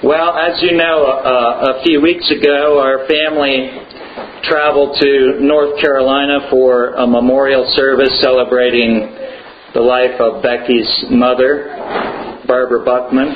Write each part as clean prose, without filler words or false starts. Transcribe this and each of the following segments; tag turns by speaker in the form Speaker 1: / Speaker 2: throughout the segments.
Speaker 1: Well, as you know, a few weeks ago, our family traveled to North Carolina for a memorial service celebrating the life of Becky's mother, Barbara Buckman.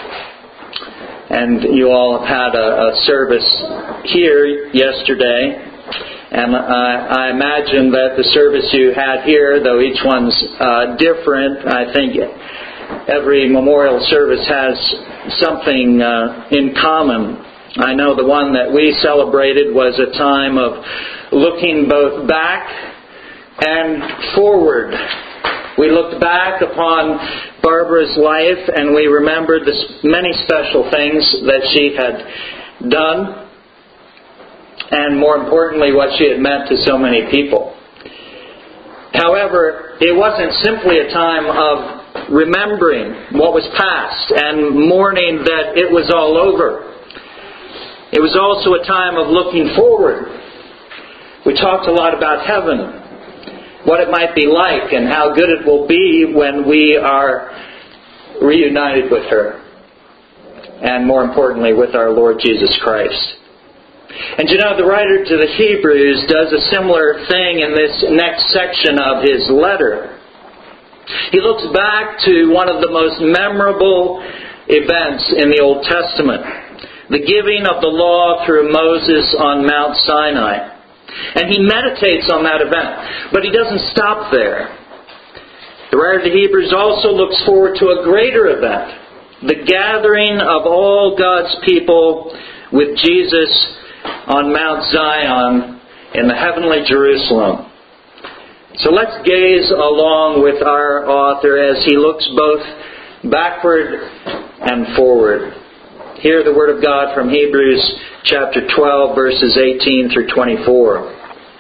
Speaker 1: And you all have had a service here yesterday. And I imagine that the service you had here, though each one's different, I think every memorial service has something in common. I know the one that we celebrated was a time of looking both back and forward. We looked back upon Barbara's life and we remembered the many special things that she had done, and more importantly, what she had meant to so many people. However, it wasn't simply a time of remembering what was past and mourning that it was all over. It was also a time of looking forward. We talked a lot about heaven, what it might be like and how good it will be when we are reunited with her, and more importantly with our Lord Jesus Christ. And you know, the writer to the Hebrews does a similar thing in this next section of his letter. He looks back to one of the most memorable events in the Old Testament, the giving of the law through Moses on Mount Sinai. And he meditates on that event. But he doesn't stop there. The writer of the Hebrews also looks forward to a greater event, the gathering of all God's people with Jesus on Mount Zion in the heavenly Jerusalem. So let's gaze along with our author as he looks both backward and forward. Hear the Word of God from Hebrews chapter 12, verses 18 through 24.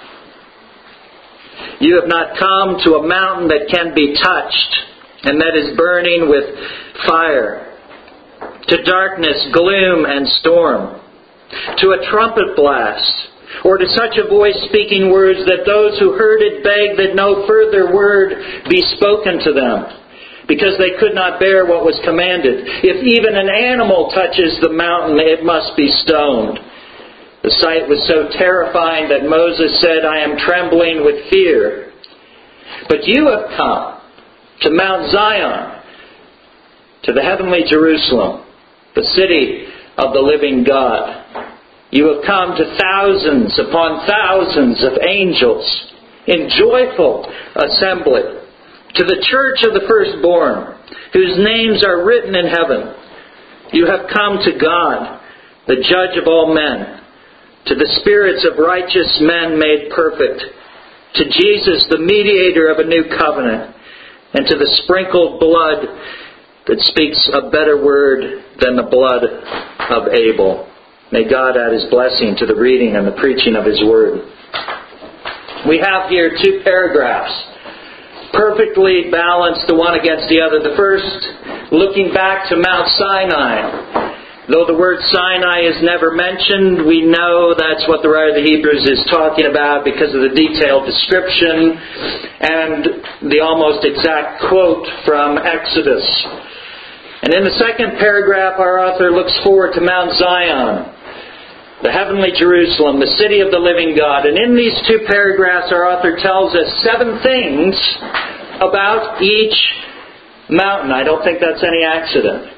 Speaker 1: You have not come to a mountain that can be touched and that is burning with fire, to darkness, gloom, and storm, to a trumpet blast, or to such a voice speaking words that those who heard it begged that no further word be spoken to them, because they could not bear what was commanded. If even an animal touches the mountain, it must be stoned. The sight was so terrifying that Moses said, I am trembling with fear. But you have come to Mount Zion, to the heavenly Jerusalem, the city of the living God. You have come to thousands upon thousands of angels in joyful assembly, to the church of the firstborn, whose names are written in heaven. You have come to God, the judge of all men, to the spirits of righteous men made perfect, to Jesus, the mediator of a new covenant, and to the sprinkled blood that speaks a better word than the blood of Abel. May God add His blessing to the reading and the preaching of His Word. We have here two paragraphs, perfectly balanced the one against the other. The first, looking back to Mount Sinai. Though the word Sinai is never mentioned, we know that's what the writer of the Hebrews is talking about because of the detailed description and the almost exact quote from Exodus. And in the second paragraph, our author looks forward to Mount Zion, the heavenly Jerusalem, the city of the living God. And in these two paragraphs, our author tells us 7 things about each mountain. I don't think that's any accident.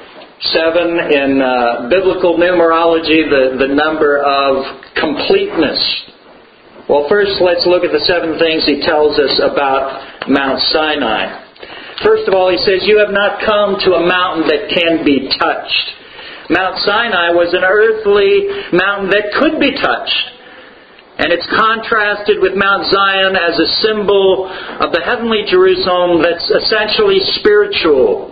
Speaker 1: 7 in biblical numerology, the number of completeness. Well, first let's look at the 7 things he tells us about Mount Sinai. First of all, he says, you have not come to a mountain that can be touched. Mount Sinai was an earthly mountain that could be touched. And it's contrasted with Mount Zion as a symbol of the heavenly Jerusalem that's essentially spiritual.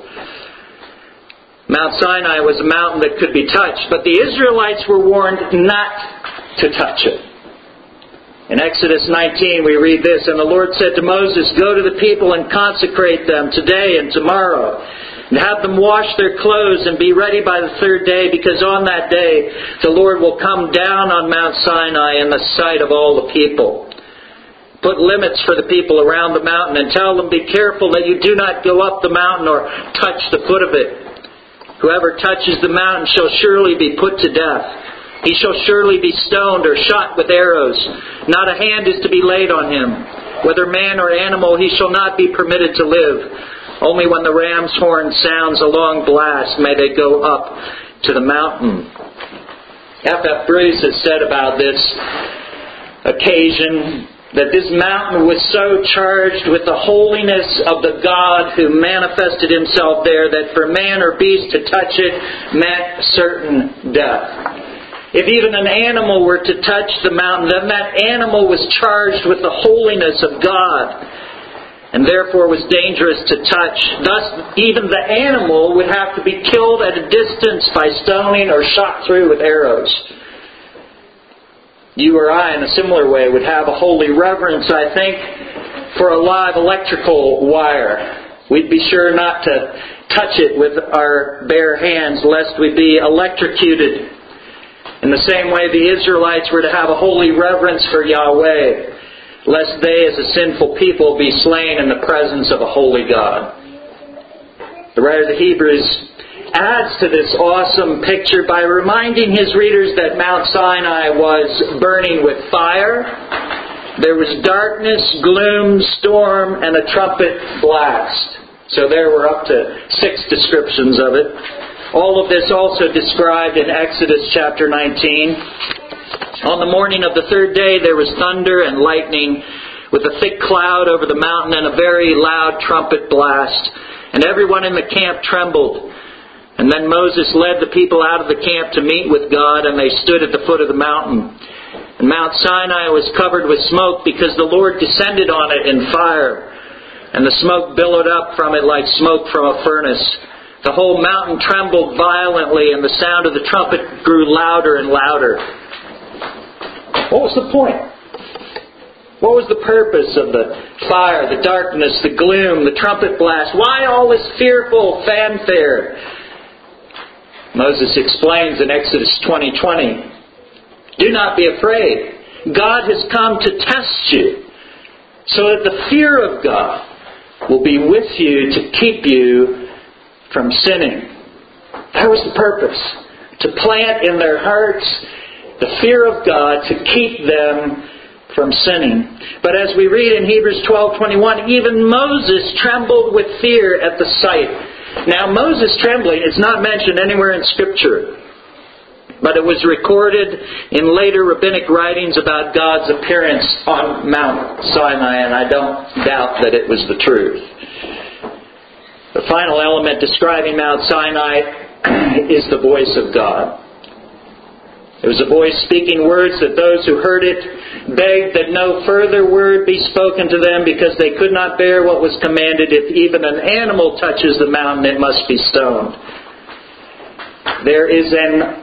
Speaker 1: Mount Sinai was a mountain that could be touched, but the Israelites were warned not to touch it. In Exodus 19 we read this, and the Lord said to Moses, go to the people and consecrate them today and tomorrow, and have them wash their clothes and be ready by the 3rd day, because on that day the Lord will come down on Mount Sinai in the sight of all the people. Put limits for the people around the mountain and tell them, be careful that you do not go up the mountain or touch the foot of it. Whoever touches the mountain shall surely be put to death. He shall surely be stoned or shot with arrows. Not a hand is to be laid on him. Whether man or animal, he shall not be permitted to live. Only when the ram's horn sounds a long blast may they go up to the mountain. F.F. Bruce has said about this occasion that this mountain was so charged with the holiness of the God who manifested Himself there that for man or beast to touch it meant certain death. If even an animal were to touch the mountain, then that animal was charged with the holiness of God and therefore was dangerous to touch. Thus, even the animal would have to be killed at a distance by stoning or shot through with arrows. You or I, in a similar way, would have a holy reverence, I think, for a live electrical wire. We'd be sure not to touch it with our bare hands, lest we be electrocuted. In the same way, the Israelites were to have a holy reverence for Yahweh, lest they, as a sinful people, be slain in the presence of a holy God. The writer of the Hebrews adds to this awesome picture by reminding his readers that Mount Sinai was burning with fire. There was darkness, gloom, storm, and a trumpet blast. So there were up to 6 descriptions of it. All of this also described in Exodus chapter 19. On the morning of the 3rd day there was thunder and lightning with a thick cloud over the mountain and a very loud trumpet blast. And everyone in the camp trembled. And then Moses led the people out of the camp to meet with God, and they stood at the foot of the mountain. And Mount Sinai was covered with smoke because the Lord descended on it in fire. And the smoke billowed up from it like smoke from a furnace. The whole mountain trembled violently, and the sound of the trumpet grew louder and louder. What was the point? What was the purpose of the fire, the darkness, the gloom, the trumpet blast? Why all this fearful fanfare? Moses explains in Exodus 20:20, "Do not be afraid. God has come to test you, so that the fear of God will be with you to keep you from sinning." That was the purpose. To plant in their hearts the fear of God to keep them from sinning. But as we read in Hebrews 12:21, even Moses trembled with fear at the sight. Now, Moses' trembling is not mentioned anywhere in Scripture, but it was recorded in later rabbinic writings about God's appearance on Mount Sinai, and I don't doubt that it was the truth. The final element describing Mount Sinai is the voice of God. It was a voice speaking words that those who heard it begged that no further word be spoken to them because they could not bear what was commanded. If even an animal touches the mountain, it must be stoned. There is an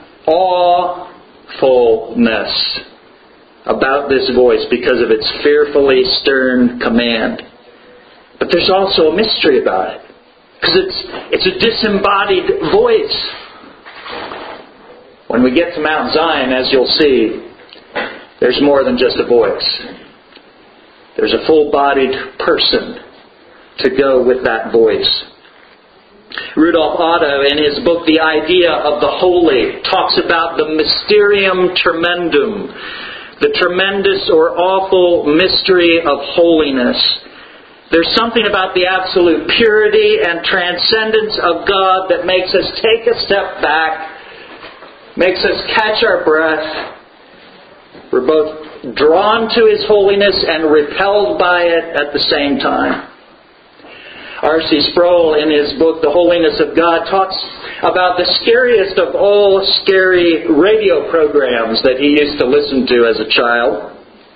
Speaker 1: awfulness about this voice because of its fearfully stern command. But there's also a mystery about it because it's a disembodied voice. When we get to Mount Zion, as you'll see, there's more than just a voice. There's a full-bodied person to go with that voice. Rudolf Otto, in his book The Idea of the Holy, talks about the mysterium tremendum, the tremendous or awful mystery of holiness. There's something about the absolute purity and transcendence of God that makes us take a step back, makes us catch our breath. We're both drawn to His holiness and repelled by it at the same time. R.C. Sproul, in his book The Holiness of God, talks about the scariest of all scary radio programs that he used to listen to as a child.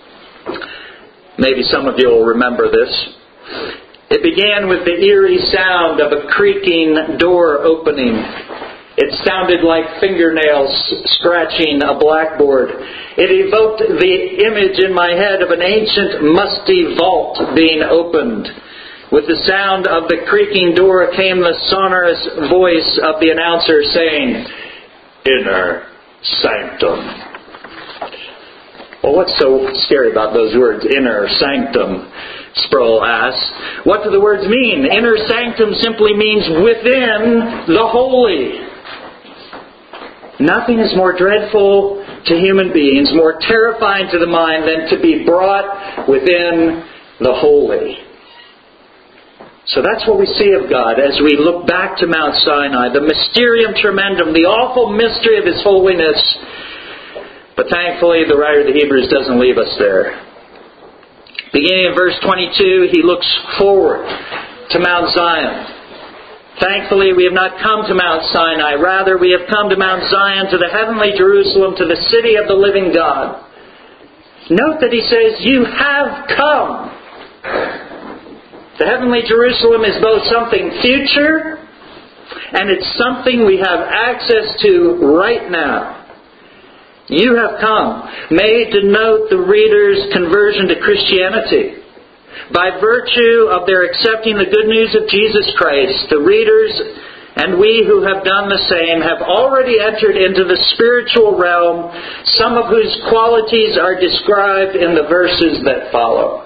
Speaker 1: Maybe some of you will remember this. It began with the eerie sound of a creaking door opening. It sounded like fingernails scratching a blackboard. It evoked the image in my head of an ancient, musty vault being opened. With the sound of the creaking door came the sonorous voice of the announcer saying, "Inner sanctum." Well, what's so scary about those words, inner sanctum? Sproul asks, what do the words mean? Inner sanctum simply means within the holy. Nothing is more dreadful to human beings, more terrifying to the mind than to be brought within the holy. So that's what we see of God as we look back to Mount Sinai, the mysterium tremendum, the awful mystery of His holiness. But thankfully, the writer of the Hebrews doesn't leave us there. Beginning in verse 22, he looks forward to Mount Zion. Thankfully, we have not come to Mount Sinai. Rather, we have come to Mount Zion, to the heavenly Jerusalem, to the city of the living God. Note that he says, you have come. The heavenly Jerusalem is both something future and it's something we have access to right now. You have come, may denote the reader's conversion to Christianity. By virtue of their accepting the good news of Jesus Christ, the readers and we who have done the same have already entered into the spiritual realm, some of whose qualities are described in the verses that follow.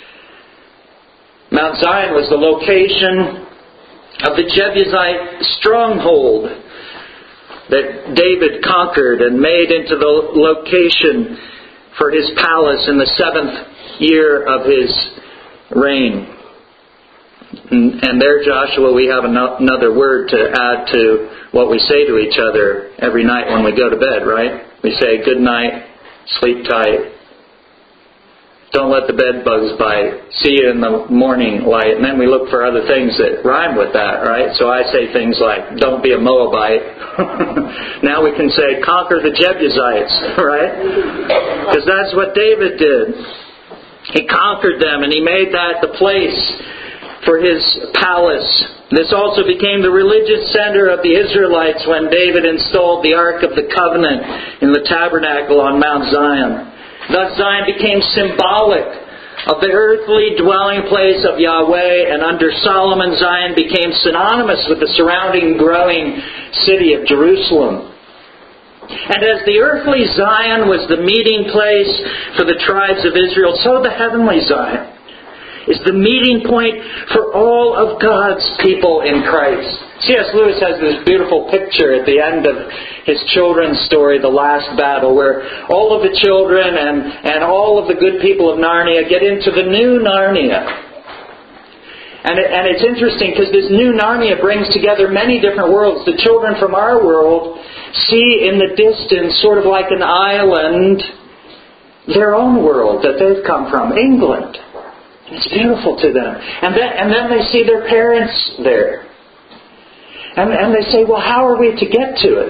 Speaker 1: Mount Zion was the location of the Jebusite stronghold that David conquered and made into the location for his palace in the 7th year of his reign. And there, Joshua, we have another word to add to what we say to each other every night when we go to bed, right? We say, good night, sleep tight. Don't let the bed bugs bite. See you in the morning light. And then we look for other things that rhyme with that, right? So I say things like, don't be a Moabite. Now we can say, conquer the Jebusites, right? Because that's what David did. He conquered them and he made that the place for his palace. This also became the religious center of the Israelites when David installed the Ark of the Covenant in the tabernacle on Mount Zion. Thus Zion became symbolic of the earthly dwelling place of Yahweh, and under Solomon, Zion became synonymous with the surrounding growing city of Jerusalem. And as the earthly Zion was the meeting place for the tribes of Israel, so the heavenly Zion is the meeting point for all of God's people in Christ. C.S. Lewis has this beautiful picture at the end of his children's story, The Last Battle, where all of the children and all of the good people of Narnia get into the new Narnia. And it's interesting because this new Narnia brings together many different worlds. The children from our world see in the distance, sort of like an island, their own world that they've come from, England. It's beautiful to them. And then they see their parents there. And they say, well, how are we to get to it?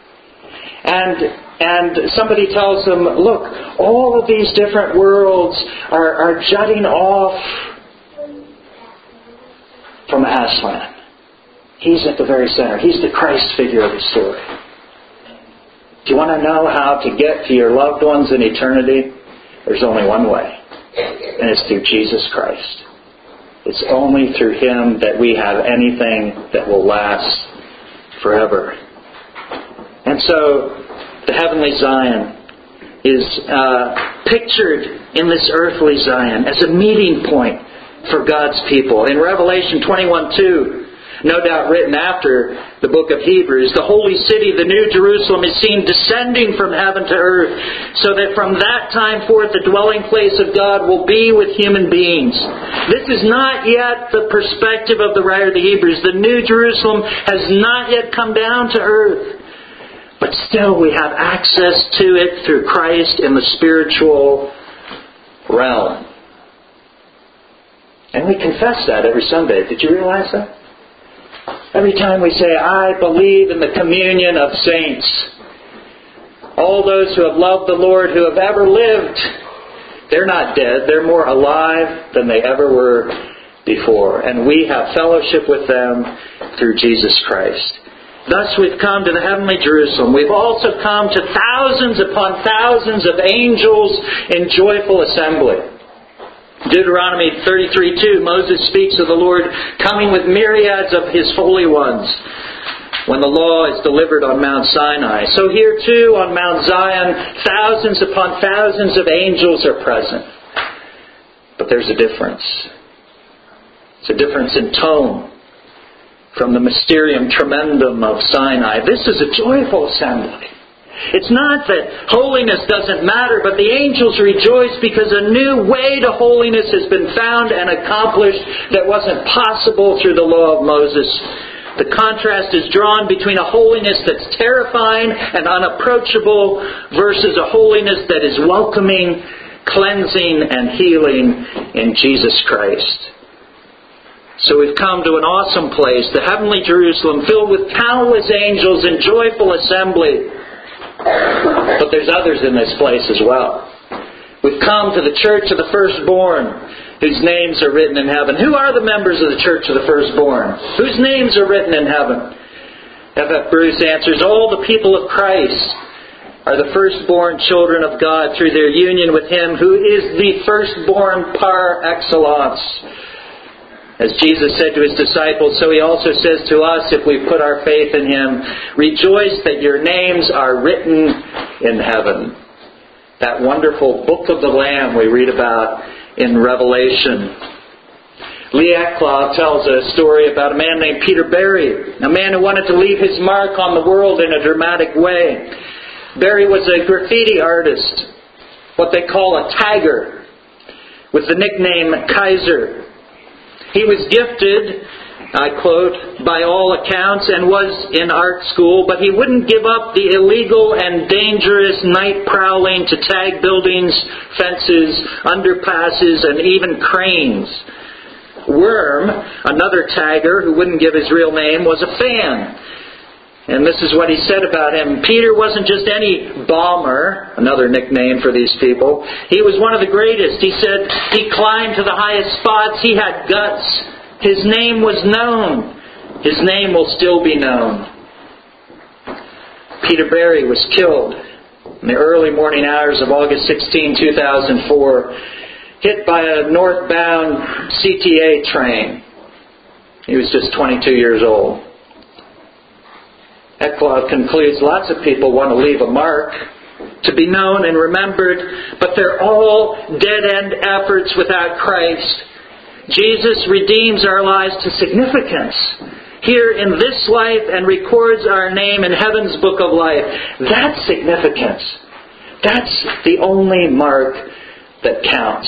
Speaker 1: And somebody tells them, look, all of these different worlds are jutting off from Aslan. He's at the very center. He's the Christ figure of the story. Do you want to know how to get to your loved ones in eternity? There's only one way. And it's through Jesus Christ. It's only through Him that we have anything that will last forever. And so, the heavenly Zion is pictured in this earthly Zion as a meeting point for God's people. In Revelation 21:2, no doubt written after the book of Hebrews, the holy city, the new Jerusalem, is seen descending from heaven to earth, so that from that time forth the dwelling place of God will be with human beings. This is not yet the perspective of the writer of the Hebrews. The new Jerusalem has not yet come down to earth. But still we have access to it through Christ in the spiritual realm. And we confess that every Sunday. Did you realize that? Every time we say, I believe in the communion of saints. All those who have loved the Lord, who have ever lived, they're not dead. They're more alive than they ever were before. And we have fellowship with them through Jesus Christ. Thus we've come to the heavenly Jerusalem. We've also come to thousands upon thousands of angels in joyful assembly. Deuteronomy 33:2, Moses speaks of the Lord coming with myriads of His holy ones when the law is delivered on Mount Sinai. So here too on Mount Zion, thousands upon thousands of angels are present. But there's a difference. It's a difference in tone from the mysterium tremendum of Sinai. This is a joyful assembly. It's not that holiness doesn't matter, but the angels rejoice because a new way to holiness has been found and accomplished that wasn't possible through the law of Moses. The contrast is drawn between a holiness that's terrifying and unapproachable versus a holiness that is welcoming, cleansing, and healing in Jesus Christ. So we've come to an awesome place, the heavenly Jerusalem, filled with countless angels in joyful assembly. But there's others in this place as well. We've come to the church of the firstborn, whose names are written in heaven. Who are the members of the church of the firstborn? Whose names are written in heaven? F.F. Bruce answers, all the people of Christ are the firstborn children of God through their union with Him who is the firstborn par excellence. As Jesus said to His disciples, so He also says to us, if we put our faith in Him, rejoice that your names are written in heaven. That wonderful book of the Lamb we read about in Revelation. Lee Ecklaw tells a story about a man named Peter Barry, a man who wanted to leave his mark on the world in a dramatic way. Barry was a graffiti artist, what they call a tagger, with the nickname Kaiser. He was gifted, I quote, by all accounts, and was in art school, but he wouldn't give up the illegal and dangerous night prowling to tag buildings, fences, underpasses, and even cranes. Worm, another tagger who wouldn't give his real name, was a fan. And this is what he said about him. Peter wasn't just any bomber, another nickname for these people. He was one of the greatest. He said he climbed to the highest spots. He had guts. His name was known. His name will still be known. Peter Barry was killed in the early morning hours of August 16, 2004, hit by a northbound CTA train. He was just 22 years old. Ecklaw concludes, lots of people want to leave a mark, to be known and remembered, but they're all dead-end efforts without Christ. Jesus redeems our lives to significance here in this life and records our name in heaven's book of life. That's significance. That's the only mark that counts.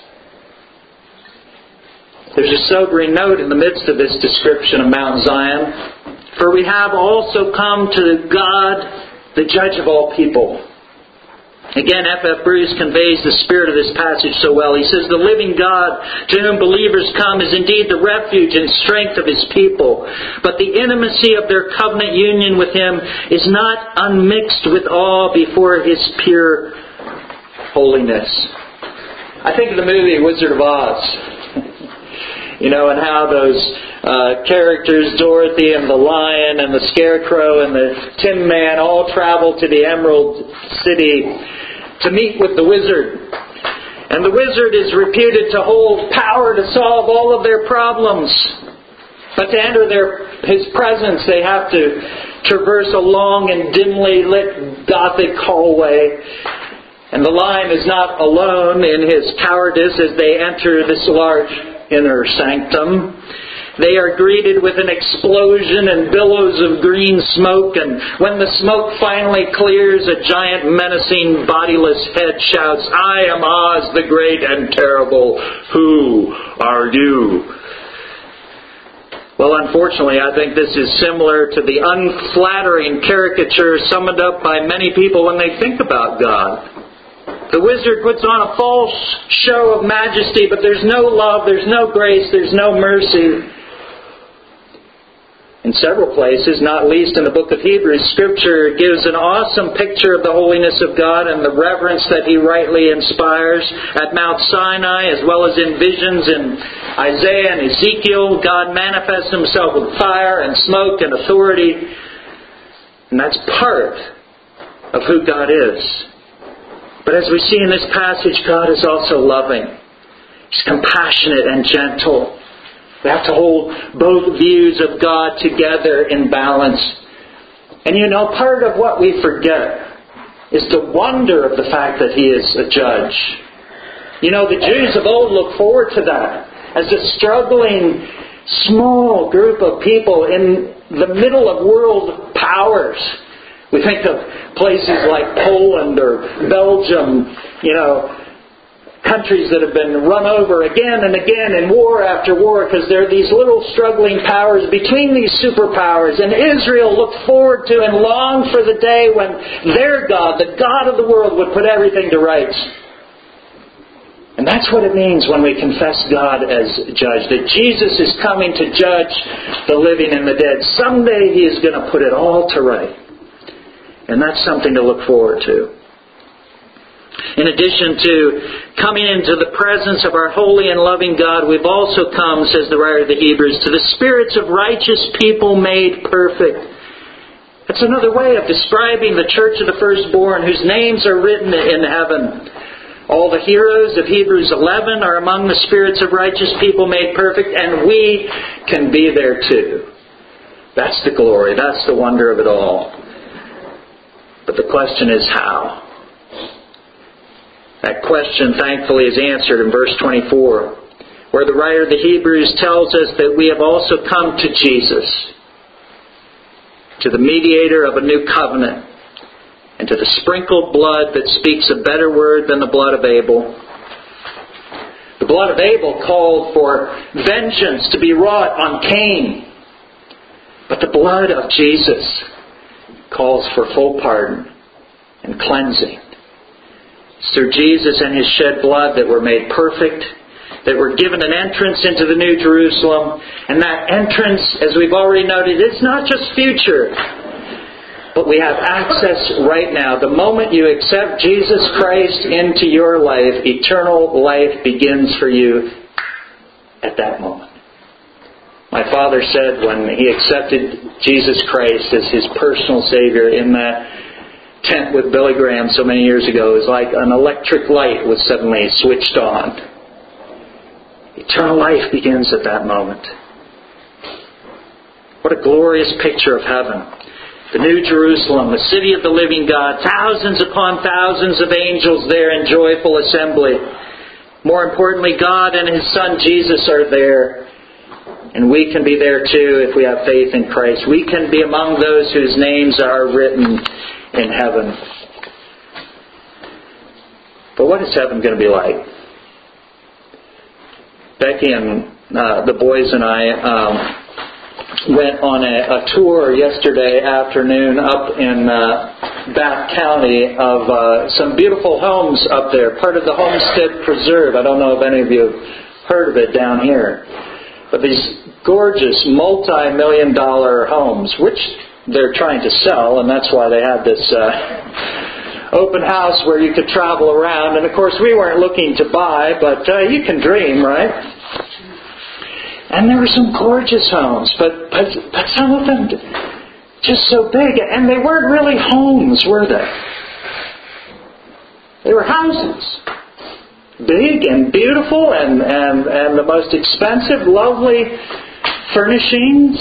Speaker 1: There's a sobering note in the midst of this description of Mount Zion. For we have also come to God, the judge of all people. Again, F.F. Bruce conveys the spirit of this passage so well. He says, the living God to whom believers come is indeed the refuge and strength of His people. But the intimacy of their covenant union with Him is not unmixed with awe before His pure holiness. I think of the movie Wizard of Oz. And how those characters, Dorothy and the Lion and the Scarecrow and the Tin Man, all travel to the Emerald City to meet with the Wizard. And the Wizard is reputed to hold power to solve all of their problems. But to enter his presence, they have to traverse a long and dimly lit Gothic hallway. And the Lion is not alone in his cowardice as they enter this large inner sanctum. They are greeted with an explosion and billows of green smoke, and when the smoke finally clears, a giant menacing bodiless head shouts, I am Oz the great and terrible. Who are you? Well, unfortunately, I think this is similar to the unflattering caricature summed up by many people when they think about God. The Wizard puts on a false show of majesty, but there's no love, there's no grace, there's no mercy. In several places, not least in the book of Hebrews, Scripture gives an awesome picture of the holiness of God and the reverence that He rightly inspires. At Mount Sinai, as well as in visions in Isaiah and Ezekiel, God manifests Himself with fire and smoke and authority. And that's part of who God is. But as we see in this passage, God is also loving. He's compassionate and gentle. We have to hold both views of God together in balance. And part of what we forget is the wonder of the fact that He is a judge. You know, the Jews of old looked forward to that as a struggling, small group of people in the middle of world powers. We think of places like Poland or Belgium, countries that have been run over again and again in war after war because there are these little struggling powers between these superpowers. And Israel looked forward to and longed for the day when their God, the God of the world, would put everything to rights. And that's what it means when we confess God as judge, that Jesus is coming to judge the living and the dead. Someday He is going to put it all to right. And that's something to look forward to. In addition to coming into the presence of our holy and loving God, we've also come, says the writer of the Hebrews, to the spirits of righteous people made perfect. That's another way of describing the church of the firstborn whose names are written in heaven. All the heroes of Hebrews 11 are among the spirits of righteous people made perfect, and we can be there too. That's the glory. That's the wonder of it all. But the question is how? That question, thankfully, is answered in verse 24, where the writer of the Hebrews tells us that we have also come to Jesus, to the mediator of a new covenant, and to the sprinkled blood that speaks a better word than the blood of Abel. The blood of Abel called for vengeance to be wrought on Cain, but the blood of Jesus calls for full pardon and cleansing. It's through Jesus and His shed blood that we're made perfect, that we're given an entrance into the New Jerusalem. And that entrance, as we've already noted, it's not just future, but we have access right now. The moment you accept Jesus Christ into your life, eternal life begins for you at that moment. My father said when he accepted Jesus Christ as his personal Savior in that tent with Billy Graham so many years ago, it was like an electric light was suddenly switched on. Eternal life begins at that moment. What a glorious picture of heaven. The New Jerusalem, the city of the living God, thousands upon thousands of angels there in joyful assembly. More importantly, God and His Son Jesus are there. And we can be there too if we have faith in Christ. We can be among those whose names are written in heaven. But what is heaven going to be like? Becky and the boys and I went on a tour yesterday afternoon up in Bath County of some beautiful homes up there, part of the Homestead Preserve. I don't know if any of you have heard of it down here. But these gorgeous multi-million-dollar homes, which they're trying to sell, and that's why they had this open house where you could travel around. And of course, we weren't looking to buy, but you can dream, right? And there were some gorgeous homes, but some of them just so big, and they weren't really homes, were they? They were houses. Big and beautiful and the most expensive, lovely furnishings.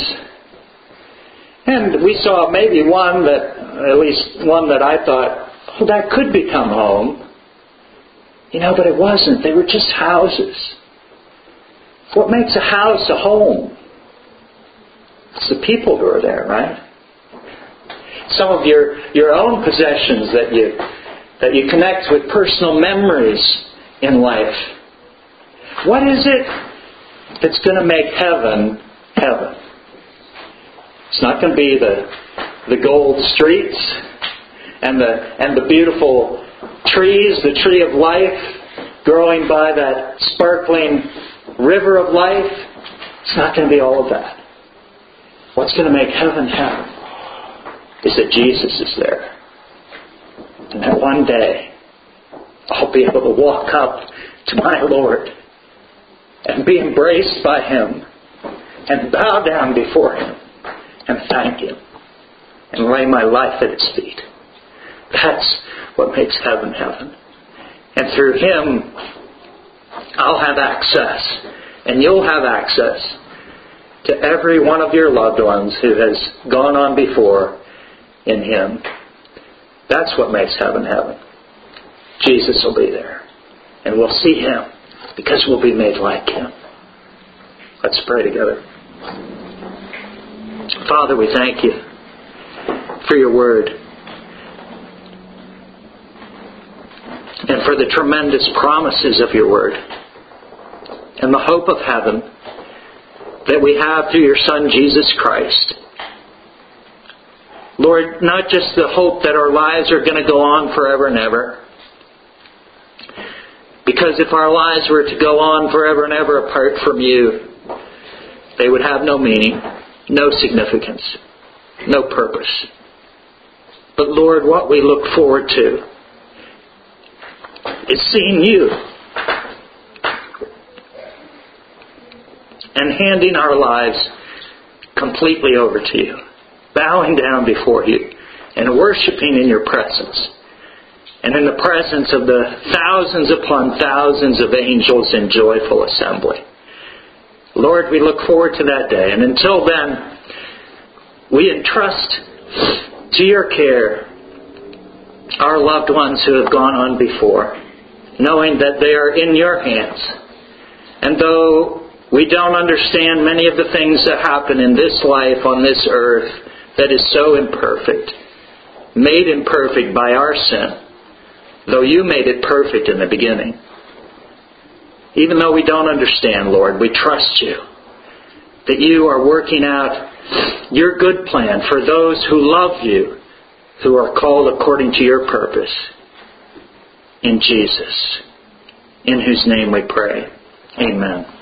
Speaker 1: And we saw maybe at least one that I thought, oh, that could become home. But it wasn't. They were just houses. What makes a house a home? It's the people who are there, right? Some of your own possessions that you connect with personal memories in life. What is it that's going to make heaven heaven? It's not going to be the gold streets and the beautiful trees, the tree of life growing by that sparkling river of life. It's not going to be all of that. What's going to make heaven heaven is that Jesus is there. And that one day I'll be able to walk up to my Lord and be embraced by Him and bow down before Him and thank Him and lay my life at His feet. That's what makes heaven heaven. And through Him, I'll have access, and you'll have access to every one of your loved ones who has gone on before in Him. That's what makes heaven heaven. Jesus will be there. and we'll see Him because we'll be made like Him. Let's pray together. Father, we thank You for Your Word and for the tremendous promises of Your Word and the hope of heaven that we have through Your Son, Jesus Christ. Lord, not just the hope that our lives are going to go on forever and ever. Because if our lives were to go on forever and ever apart from You, they would have no meaning, no significance, no purpose. But Lord, what we look forward to is seeing You and handing our lives completely over to You, bowing down before You and worshiping in Your presence and in the presence of the thousands upon thousands of angels in joyful assembly. Lord, we look forward to that day, and until then, we entrust to Your care our loved ones who have gone on before, knowing that they are in Your hands. And though we don't understand many of the things that happen in this life on this earth that is so imperfect, made imperfect by our sin, though You made it perfect in the beginning, even though we don't understand, Lord, we trust You that You are working out Your good plan for those who love You, who are called according to Your purpose. In Jesus, in whose name we pray. Amen.